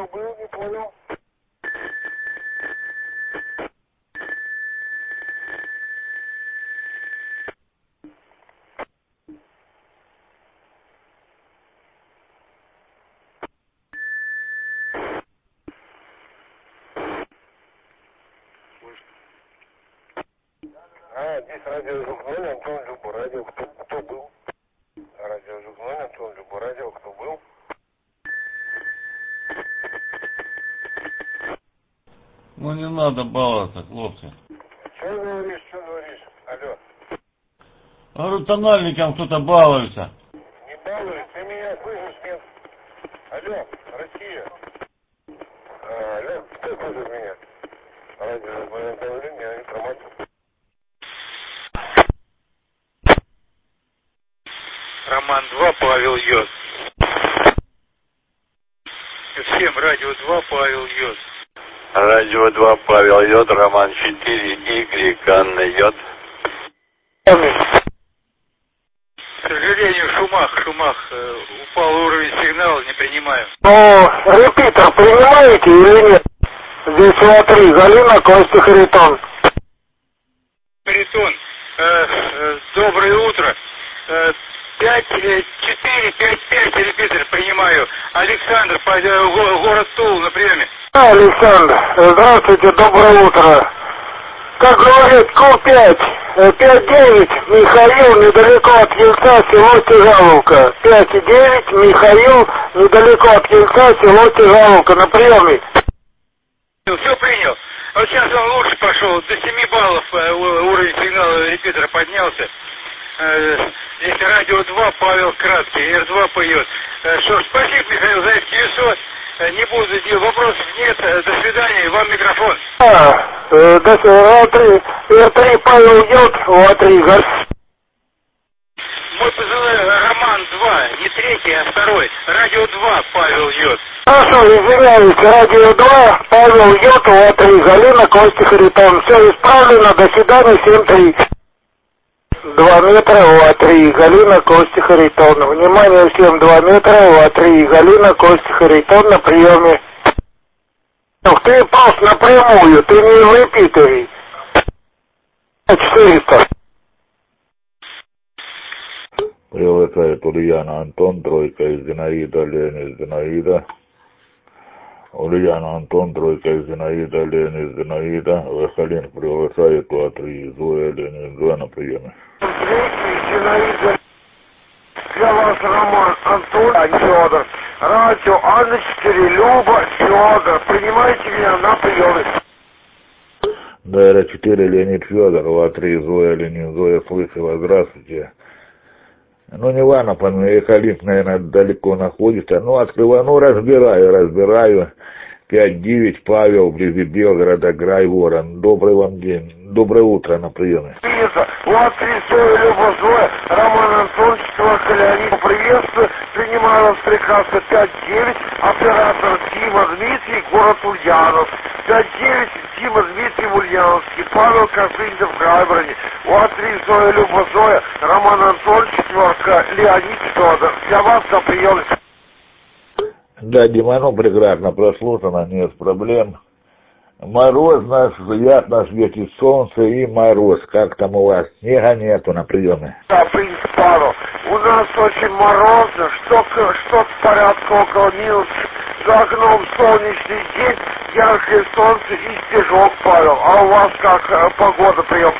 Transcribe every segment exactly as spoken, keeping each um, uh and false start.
кто был, не понял. А, здесь радио Жук ноль, Антон Жук, радио кто, кто был? Радио Жук ноль, Антон Жук, радио кто был? Ну не надо баловаться, хлопцы. Что говоришь, что говоришь? Алло. Говорю, тональником кто-то балуется. Не балуй, ты меня слышишь, нет? Алло, Россия. А, алло, кто слышит меня? Радио Жук ноль, Антон Жук, меня информация. Роман два, Павел Йод. Всем радио два, Павел Йод. Радио два, Павел Йод, Роман четыре, Y, Анна Йод. К сожалению, в шумах, в шумах э, упал уровень сигнала, не принимаю. Ну, репитер принимаете или нет? Здесь о три, Галина, Костя, Харитон. Харитон, э, э, доброе утро. Э, пять, четыре, пять, пять, репетитор принимаю. Александр, по, э, город Тул на приеме. А, Александр, здравствуйте, доброе утро. Как говорит Ку пять, пять девять, Михаил, недалеко от Ельца, село Тяжаловка. пять девять, Михаил, недалеко от Ельца, село Тяжаловка, на приеме. Все принял. Вот сейчас он лучше пошел, до семи баллов э, уровень сигнала репетитора поднялся. Если радио два, Павел Краткий, Р два поет. Что ж, спасибо, Михаил, за это девятьсот. Не буду, вопросов нет. До свидания, вам микрофон. А, э, до Р три, Р три Павел Йод, О три, Гар. Мой позывной Роман два, не третий, а второй. Радио два, Павел Йод. Хорошо, извиняюсь, радио два, Павел Йод, О три, Галина, Костя, Харитон. Все исправлено, до свидания, семь три. два метра, О три, Галина, Костя, Харитон. Внимание всем, два метра, О три, Галина, Костя, Харитон на приеме. Ух, ты просто напрямую, ты не в репитере. четыреста. Приглашает Ульяна Антон, тройка из Зинаида, Лен из Зинаида. Ульяна Антон, тройка из Зинаида, Лен из Зинаида. Вахалин приглашает О три, Зоя, Лен из Зоя на приеме. Зинаида, для вас Роман Антон, а Федор. Радио Анна четыре, Люба, Федор. Принимайте меня на приеме. Дайра четыре, Леонид Федор, О три, Зоя, Ленин, Зоя, слышала, здравствуйте. Ну, не важно, Калинк, наверное, далеко находится. Ну, открываю, ну, разбираю, разбираю. пять девять, Павел, вблизи Белгорода, Грай, Ворон. Добрый вам день. Доброе утро на приеме. Вот три, Зоя, Люба, Зоя, Роман Антонович, четверка Леонид, приветствую. Принимаю вас прекрасно. пять девять, оператор Дима Дмитрий, город Ульянов. пять девять, Дима Дмитрий, Ульяновский. Павел Косынцев, Грайбрани. Вот три, Зоя, Люба, Зоя, Роман Антонович, четверка, Леонид Федор. Для вас на приеме. Да, Дима, ну, прекрасно прослушано, нет проблем. Мороз наш, приятно светит солнце и мороз. Как там у вас? Снега нету на приеме? Да, принц Павел. У нас очень морозно, что-то что порядка около минус. За окном солнечный день, яркое солнце и снежок, Павел. А у вас как э, погода, прием?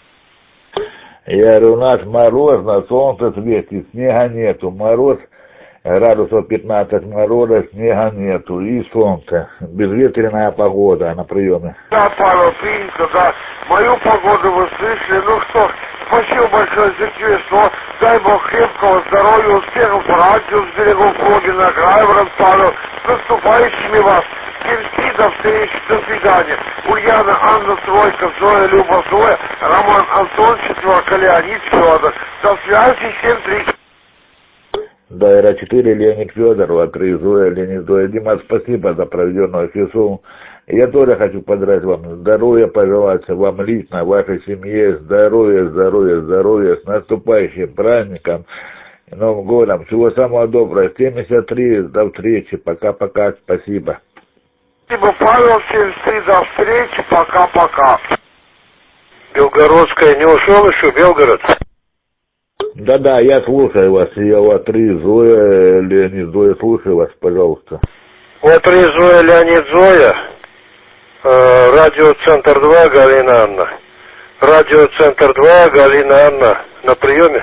Я говорю, у нас морозно, солнце светит, снега нету. Мороз, градусов пятнадцать мороза, снега нету и солнце. Безветренная погода на приеме. Да, Павел, принято, да. Мою погоду вы слышали. Ну что, спасибо большое за чувство. Дай Бог крепкого здоровья, успехов, радио с берегов Родины, Грайворон, Павел. С наступающими вас. Мерси, до встречи, до свидания. Ульяна, Анна, Тройка, Зоя, Люба, Зоя, Роман, Антон, четверка, Леонид, Федор. До связи, семь три. Дайра четыре, Леонид Федор, О три, Зоя, Леонид, Зоя. Дима, спасибо за проведенную физу. Я тоже хочу поздравить вам. Здоровья пожелать вам лично, вашей семье. Здоровья, здоровья, здоровья. С наступающим праздником, Новым годом. Всего самого доброго. семьдесят три, до встречи. Пока-пока. Спасибо. Спасибо, Павел, семьдесят три, до встречи, пока-пока. Белгородская не ушел еще, Белгород? Да-да, я слушаю вас, я у три Зоя, Леонид Зоя, слушаю вас, пожалуйста. У три Зоя, Леонид Зоя, э, радиоцентр два, Галина Анна. Радиоцентр два, Галина Анна, на приеме?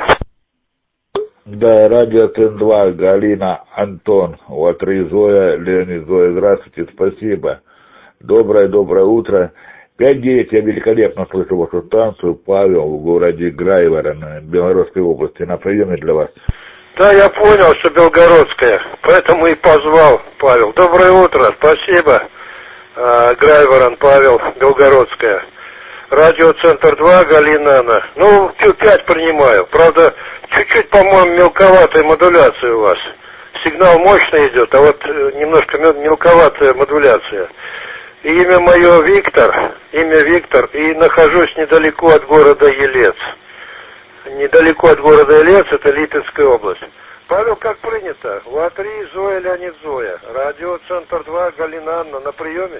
Да, радиоцентр два, Галина, Антон, у три Зоя, Леонид Зоя, здравствуйте, спасибо. Доброе-доброе утро. пять девять, я великолепно слышу вашу станцию, Павел, в городе Грайворон, Белгородской области, на приеме для вас. Да, я понял, что Белгородская, поэтому и позвал, Павел. Доброе утро, спасибо. А, Грайворон, Павел, Белгородская. Радиоцентр два, Галина Анна. Ну, Q пять принимаю. Правда, чуть-чуть, по-моему, мелковатая модуляция у вас. Сигнал мощный идет, а вот немножко мелковатая модуляция. Имя мое Виктор, имя Виктор, и нахожусь недалеко от города Елец. Недалеко от города Елец, это Липецкая область. Павел, как принято, у три Зоя, Леонид Зоя, радиоцентр два, Галина Анна, на приеме?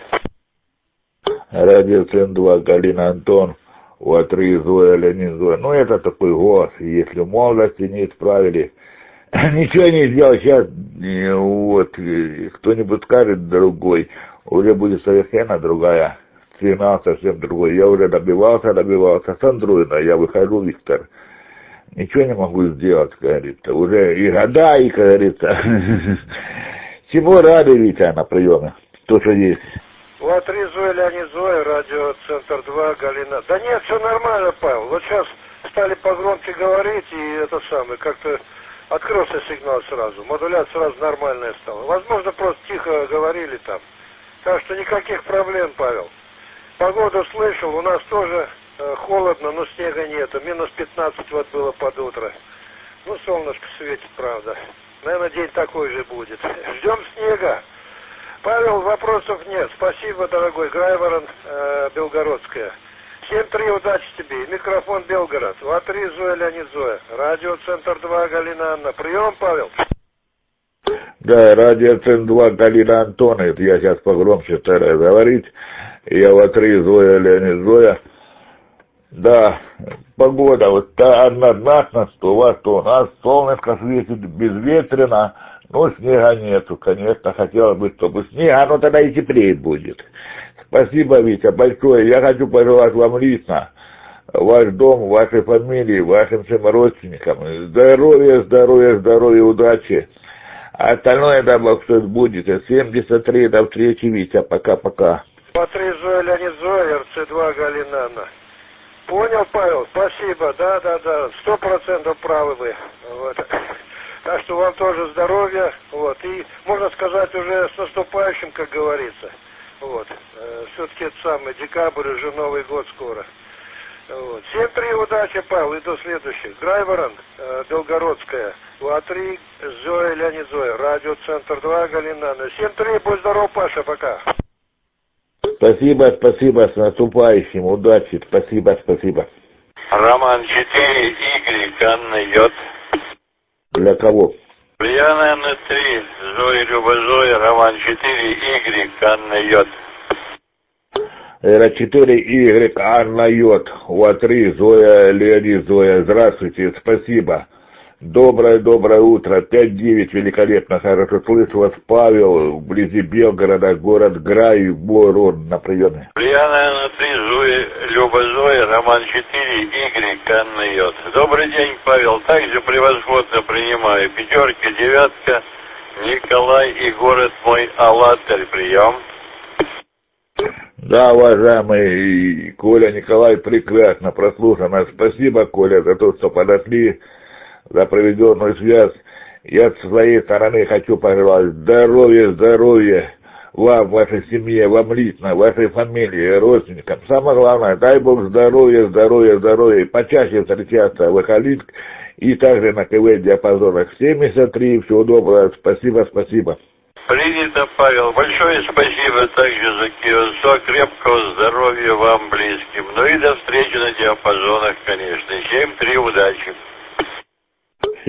Радиоцентр два, Галина Антон, у три Зоя, Леонид Зоя. Ну, это такой голос, если в молодости не исправили, ничего не сделал, сейчас вот кто-нибудь скажет другой, уже будет совершенно другая, сигнал совсем другой. Я уже добивался, добивался с андроида, я выхожу, Виктор, ничего не могу сделать, как говорится, уже и года, и, как говорится, чему рады, Витя, на приеме, то, что есть. У три Зоя, Леонид Зоя, радиоцентр два, Галина. Да нет, все нормально, Павел, вот сейчас стали погромче говорить, и это самое, как-то открылся сигнал сразу, модуляция сразу нормальная стала. Возможно, просто тихо говорили там. Так что никаких проблем, Павел. Погоду слышал, у нас тоже э, холодно, но снега нету. Минус пятнадцать вот было под утро. Ну, солнышко светит, правда. Наверное, день такой же будет. Ждем снега. Павел, вопросов нет. Спасибо, дорогой. Грайворон, э, Белгородская. семь три, удачи тебе. Микрофон Белгород. У три Зоя, Леонид Зоя. Радиоцентр два, Галина Анна. Прием, Павел. Да, радиоцентр два, Галина Антона, это я сейчас погромче стараюсь говорить. Я у три Зоя, Леонид Зоя. Да, погода вот та однозначно, что у вас, то у нас солнышко светит, безветренно, но снега нету. Конечно, хотелось бы, чтобы снега, но тогда и теплее будет. Спасибо, Витя, большое. Я хочу пожелать вам лично, ваш дом, вашей фамилии, вашим всем родственникам здоровья, здоровья, здоровья, удачи. А остальное, да, Бог, что будет. семьдесят три, до встречи, Витя, пока-пока. Смотри, Зоя, Леонид Зоя, эр цэ два, Галина Анна. Понял, Павел, спасибо, да-да-да, сто процентов правы вы. Вот. Так что вам тоже здоровья, вот, и, можно сказать, уже с наступающим, как говорится. Вот. Все-таки это самый декабрь, уже Новый год скоро. Вот. семь три, удачи, Павел, и до следующих. Грайворон, э, Белгородская, у три Зоя, Леонид Зоя, радиоцентр два, Галина Анна. семь три, будь здоров, Паша, пока. Спасибо, спасибо, с наступающим, удачи, спасибо, спасибо. Роман четыре, Y, Анна Йод. Для кого? Ульяна Анна три, Зоя, Люба Зоя, Роман четыре, Y, Анна Йод. эр четыре, Y, Анна Йод, у три Зоя, Леонид Зоя, здравствуйте, спасибо. Доброе-доброе утро, пять девять, великолепно, хорошо слышу вас, Павел, вблизи Белгорода, город Грайворон, на приеме. Ульяна три, Зоя, Люба Зоя, Роман четыре, Y, Анна Йод. Добрый день, Павел, также превосходно принимаю. Пятерка, девятка, Николай и город мой Алатырь, прием. Да, уважаемый Коля, Николай, прекрасно прослушано. Спасибо, Коля, за то, что подошли, за проведенную связь. Я с своей стороны хочу пожелать здоровья, здоровья вам, вашей семье, вам лично, вашей фамилии, родственникам. Самое главное, дай Бог здоровья, здоровья, здоровья. И почаще встречаться в Эхолинск и также на КВ-диапазонах. семьдесят три, всего доброго, спасибо, спасибо. Принято, Павел. Большое спасибо также за Киосо. Крепкого здоровья вам, близким. Ну и до встречи на диапазонах, конечно. семь три, удачи.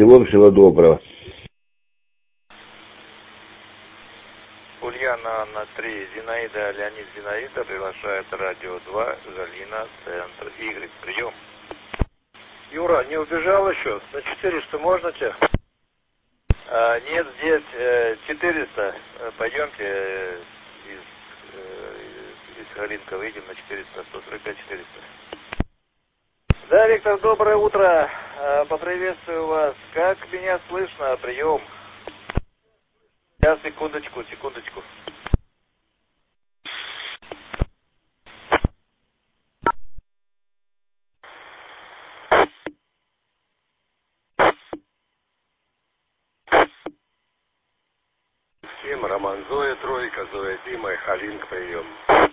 Всего-всего доброго. Ульяна Анна три. Зинаида, Леонид, Зинаида приглашает радио два, Галина, центр Y. Прием. Юра, не убежал еще? На четыреста можно тебя? А, нет, здесь э, четыреста. Пойдемте э, из, э, из Галинка выйдем на четыреста, сто сорок пять четыреста. Да, Виктор, доброе утро. Поприветствую вас. Как меня слышно? Прием. Сейчас, секундочку, секундочку. Всем Роман, Зоя, тройка, Зоя, Дима и Халинг, прием.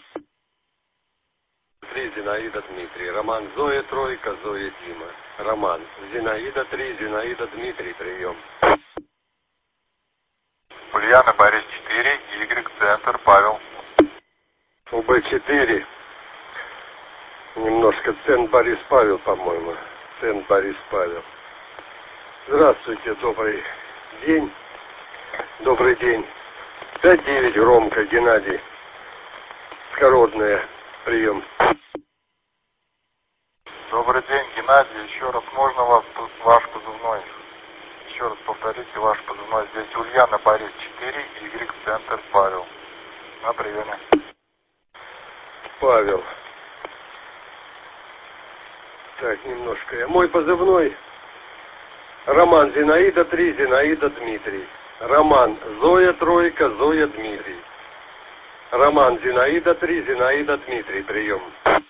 три, Зинаида, Дмитрий. Роман, Зоя, тройка, Зоя, Дима. Роман, Зинаида, три, Зинаида, Дмитрий, прием. Ульяна, Борис, четыре, Y, центр, Павел. У Б четыре. Немножко цент Борис Павел, по-моему. Цент Борис Павел. Здравствуйте, добрый день. Добрый день. пять девять, Ромка, Геннадий. Скородная, прием. Добрый день, Геннадий. Еще раз, можно вас тут ваш позывной? Еще раз повторите ваш позывной. Здесь Ульяна, Борис, четыре, Y, центр, Павел. На приеме. Павел. Так, немножко я. Мой позывной. Роман, Зинаида, три, Зинаида, Дмитрий. Роман, Зоя, тройка, Зоя, Дмитрий. Роман, Зинаида, три, Зинаида, Дмитрий, прием.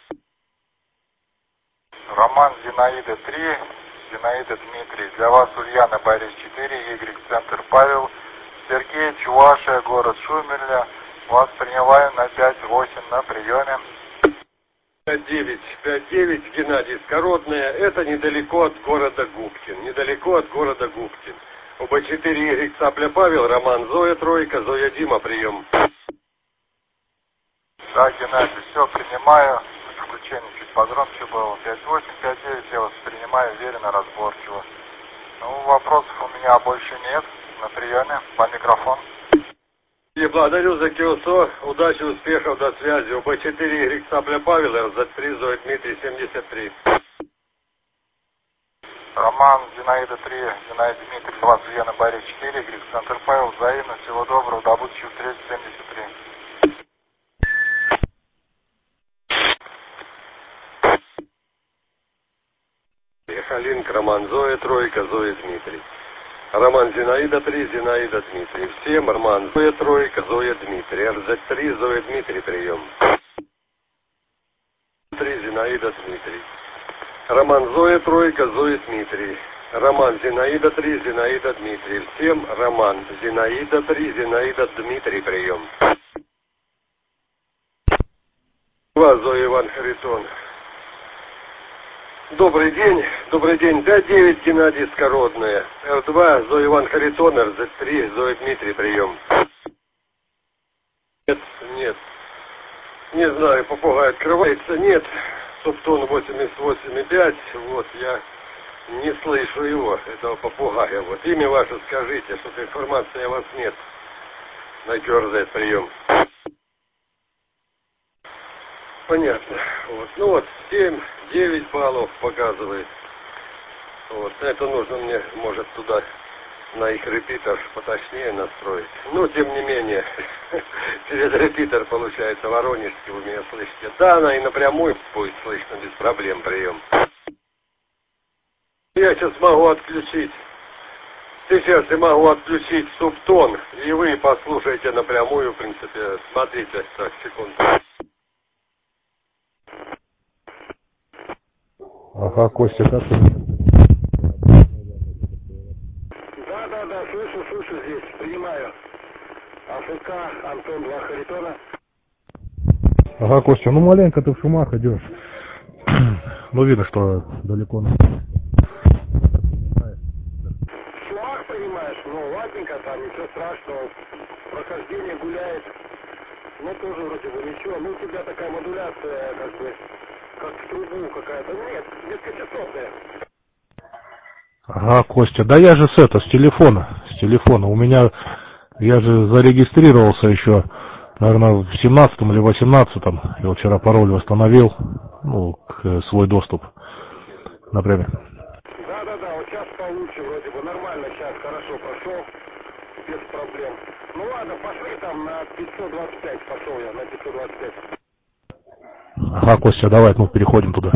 Роман, Зинаида, три, Зинаида, Дмитрий. Для вас Ульяна, Борис, четыре, Y, центр, Павел. Сергей, Чувашия, город Шумерля. Вас принимаем на пять восемь на приеме. пять девять, пять девять, Геннадий, Скородная. Это недалеко от города Губкин. Недалеко от города Губкин. У Б четыре, Y, Цапля, Павел. Роман, Зоя, тройка, Зоя, Дима, прием. Да, Геннадий, все, принимаю. Включение чуть погромче было. пять восемь, пять девять, я вас принимаю уверенно, разборчиво. Ну, вопросов у меня больше нет. На приеме, по микрофону. И благодарю за КИОСО. Удачи, успехов, до связи. У Б четыре, Y, Цапля, Павел. Р З три, Зоя, Дмитрий, семьдесят три. Роман, Зинаида, три, Зинаида, Дмитрий, вас Ульяна, Борис, четыре, Y, центр, Павел. Взаимно, всего доброго, до будущих встреч, семьдесят три. Халинг, Роман, Зоя, тройка, Зоя, Дмитрий. Роман, Зинаида, три, Зинаида, Дмитрий. Всем Роман, Зоя, тройка, Зоя, Дмитрий. Р З три, Зоя, Дмитрий, прием. три, Зинаида, Дмитрий. Роман, Зоя, тройка, Зоя, Дмитрий. Роман, Зинаида, три, Зинаида, Дмитрий. Всем Роман, Зинаида, три, Зинаида, Дмитрий, прием. Вас, Зоя, Иван Харитон. Добрый день, добрый день. пять девять, Геннадий, Скородная. Р два, Зоя, Иван Харитон, Р З три, Зоя, Дмитрий, прием. Нет, нет. Не знаю, попугай открывается, нет. Субтон восемьдесят восемь и пять, вот, я не слышу его, этого попугая. Вот, имя ваше скажите, что-то информации о вас нет. На Q R Z прием. Понятно. Вот. Ну вот, семь девять баллов показывает. Вот. Это нужно мне, может, туда на их репитер поточнее настроить. Но, тем не менее, через репитер, получается, воронежский, вы меня слышите. Да, она и напрямую будет слышно, без проблем, прием. Я сейчас могу отключить. Сейчас я могу отключить субтон, и вы послушаете напрямую, в принципе. Смотрите, так, секунду. Ага, Костя, как ты? Да, да, да, слышу, слышу здесь, принимаю. АФК, Антон, два Харитона. Ага, Костя, ну маленько ты в шумах идешь. Ну, видно, что далеко. Шумах понимаешь, ну, ладненько, там ничего страшного. Прохождение гуляет. Ну, тоже вроде бы ничего. Ну, у тебя такая модуляция, как бы, как в трубу какая-то. Нет, низкочастотная. Ага, Костя, да я же с это, с телефона, с телефона. У меня, я же зарегистрировался еще наверное, в семнадцатом или восемнадцатом. Я вот вчера пароль восстановил, ну, к, свой доступ. Например. Да, да, да, вот сейчас получше вроде бы, нормально сейчас, хорошо пошел, без проблем. Ну ладно, пошли там на пятьсот двадцать пять, пошел я на пятьсот двадцать пять. Ага, Костя, давай, ну, переходим туда.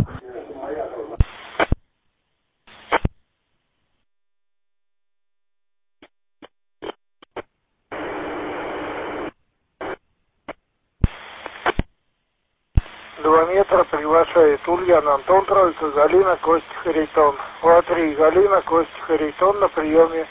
Два метра приглашает Ульяна, Антон, Тройка, Галина, Костя, Харитон. О три, Галина, Костя, Харитон на приеме.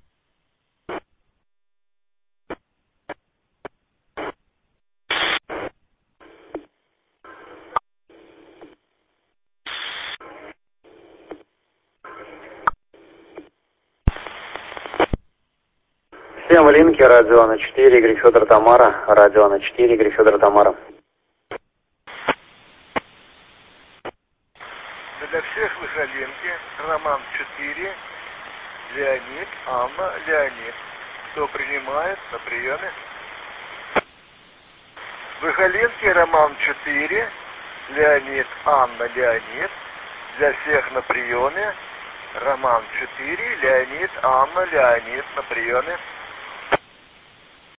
Всем в линке, радио на четыре, Игорь Федор Тамара, радио на четыре, Игорь Федор Тамара. Для всех в Изоленке, Роман четыре, Леонид, Анна, Леонид. Кто принимает на приеме? В Изоленке, Роман четыре, Леонид, Анна, Леонид. Для всех на приеме. Роман четыре, Леонид, Анна, Леонид на приеме.